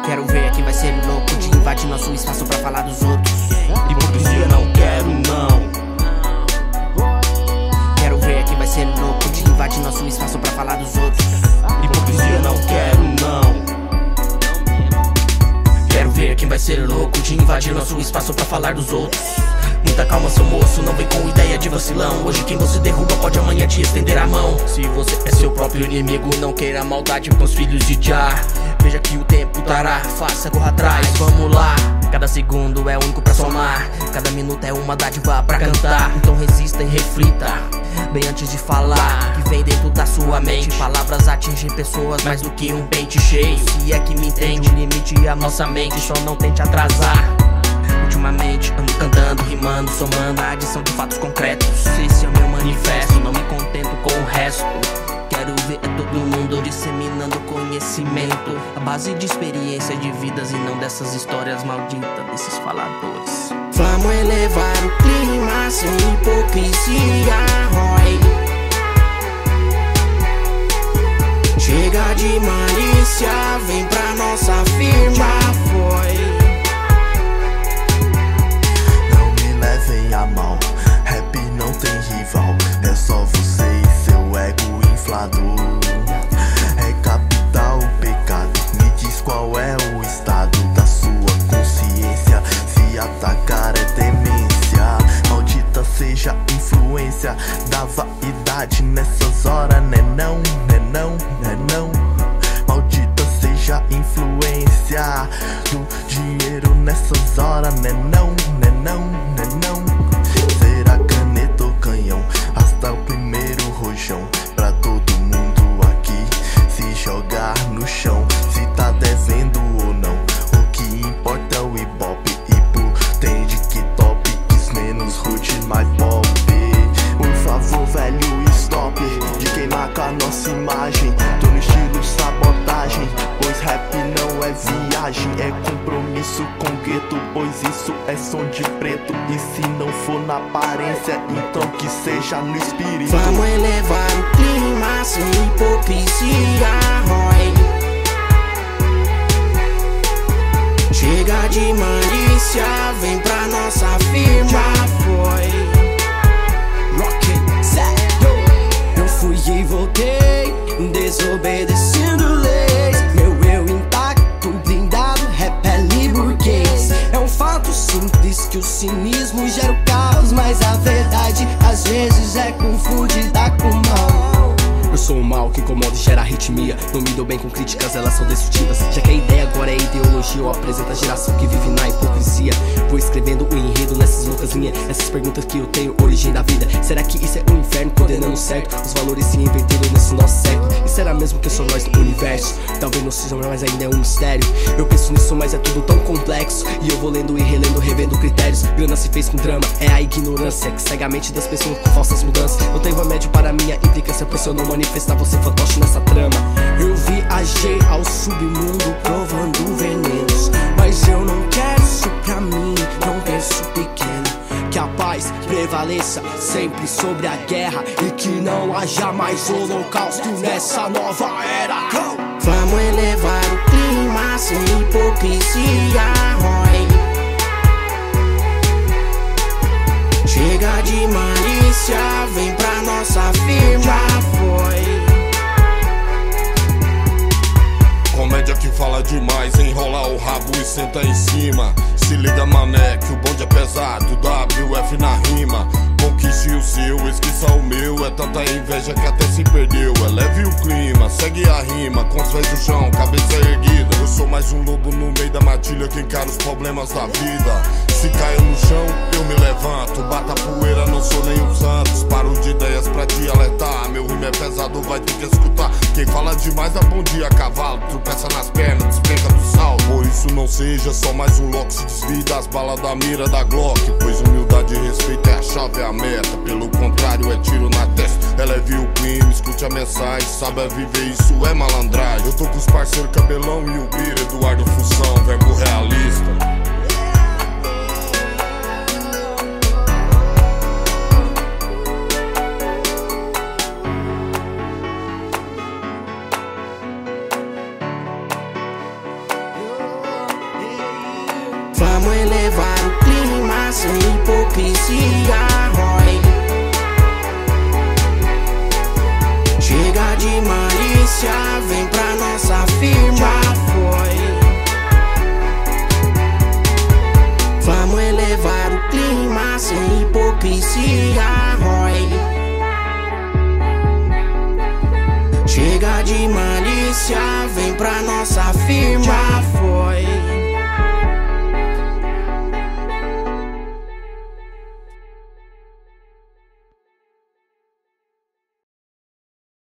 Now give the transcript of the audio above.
Quero ver quem vai ser louco de invadir nosso espaço pra falar dos outros. Hipocrisia não quero não. Quero ver quem vai ser louco de invadir nosso espaço pra falar dos outros. Hipocrisia não quero não. Quero ver quem vai ser louco de invadir nosso espaço pra falar dos outros. Muita calma, seu moço, não vem com ideia de vacilão. Hoje quem você derruba pode amanhã te estender a mão. Se você é seu próprio inimigo, não queira maldade com os filhos de Jah. Veja que o tempo dará, faça, corra atrás, vamos lá. Cada segundo é único pra somar, cada minuto é uma dádiva pra cantar. Então resista e reflita bem antes de falar, que vem dentro da sua mente. Palavras atingem pessoas mais do que um pente cheio. Se é que me entende, o limite é a nossa mente, só não tente atrasar. Ultimamente ando cantando, rimando, somando a adição de fatos concretos. Esse é o meu manifesto, não me contento com o resto. Quero ver todo mundo disseminando conhecimento, a base de experiência de vidas e não dessas histórias malditas desses faladores. Vamos elevar o clima sem hipocrisia, Roy. Chega de malícia, vem pra nossa firma, foi. Levem a mal, rap não tem rival. É só você e seu ego inflado. É capital o pecado. Me diz qual é o estado da sua consciência. Se atacar é demência. Maldita seja a influência da vaidade nessas horas, né não, né não, né não. Maldita seja a influência do dinheiro nessas horas, né não, né não, né não. Será caneta ou canhão, hasta o primeiro rojão. Pra todo mundo aqui se jogar no chão, se tá devendo ou não. O que importa é o ibope. Hipo tem de que topics, menos root, mais pop. Por favor, velho, stop de queimar com a nossa imagem. Tô no estilo sabotagem, pois rap não é viagem, é compromisso com o gueto, pois isso é som de preto. E se não for na aparência, então que seja no espírito. Vamos elevar o clima sem hipocrisia, Roy. Chega de malícia, vem pra nossa firma, foi. Eu fui e voltei, desobedecendo leis. Meu eu intacto, blindado, repele burguês. É um fato simples que o cinismo gera o caos, mas a verdade às vezes é confundida com mal. Eu sou o mal que incomoda e gera arritmia. Não me dou bem com críticas, elas são destrutivas. Já que a ideia agora é ideologia, eu apresento a geração que vive na hipocrisia. Vou escrevendo o enredo nessas loucas linhas. Essas perguntas que eu tenho, origem da vida. Será que isso é um inferno, condenando certo? Os valores se inverteram nesse nosso século. E será mesmo que sou nós do universo? Talvez não seja, mas ainda é um mistério. Eu penso nisso, mas é tudo tão complexo. E eu vou lendo e relendo, revendo critérios. Grana se fez com drama, é a ignorância que cega a mente das pessoas com falsas mudanças. Não tem remédio para minha implicância, pois eu não manifestar, você fantoche nessa trama. Eu viajei ao submundo provando venenos, mas eu não quero isso pra mim, não penso pequeno. Que a paz prevaleça sempre sobre a guerra e que não haja mais holocausto nessa nova era. Vamos elevar o clima sem hipocrisia, Roy. Chega de malícia, vem pra nossa firma, foi. Comédia que fala demais, enrola o rabo e senta em cima. Se liga, mané, que o bonde é pesado, WF na rima. Conquiste o seu, esqueça o meu. É tanta inveja que até se perdeu. Eleve o clima, segue a rima, com os pés no chão, cabeça erguida. Eu sou mais um lobo no meio da matilha que encara os problemas da vida. Se caio no chão, eu me levanto. Bata poeira, não sou nem o Santos. Paro de ideias pra te alertar. Meu rimo é pesado, vai ter que escutar. Quem fala demais dá bom dia, cavalo. Tropeça nas pernas, despenca do sal. Por isso não seja só mais um loco. Se desvie das balas da mira da Glock. Pois humildade e respeito é a chave, é a meta. Pelo contrário é tiro na testa. Eleve o clima, escute a mensagem. Saiba viver, isso é malandragem. Eu tô com os parceiros Cabelão e o Bira, Eduardo Função, verbo realista. hipocrisia, rói. Chega de malícia, vem pra nossa firma, foi. Vamos elevar o clima sem hipocrisia, rói. Chega de malícia, vem pra nossa firma.